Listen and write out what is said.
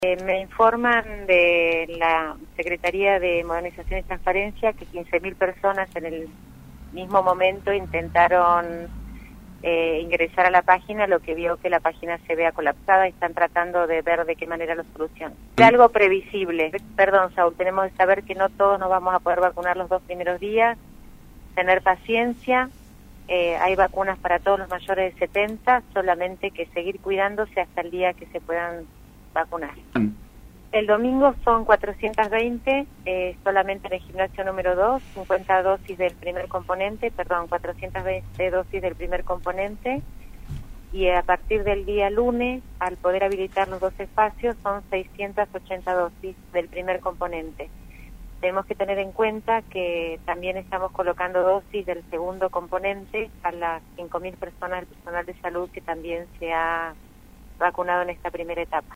Me informan de la Secretaría de Modernización y Transparencia que 15.000 personas en el mismo momento intentaron ingresar a la página, lo que vio que la página se vea colapsada y están tratando de ver de qué manera lo solucionan. Es algo previsible. Perdón, Saúl, tenemos que saber que no todos nos vamos a poder vacunar los 2 primeros días, tener paciencia. Hay vacunas para todos los mayores de 70, solamente que seguir cuidándose hasta el día que se puedan vacunar. El domingo son 420, solamente en el gimnasio número 2, 50 dosis del primer componente, 420 dosis del primer componente, y a partir del día lunes, al poder habilitar los 2 espacios, son 680 dosis del primer componente. Tenemos que tener en cuenta que también estamos colocando dosis del segundo componente a las 5.000 personas del personal de salud que también se ha vacunado en esta primera etapa.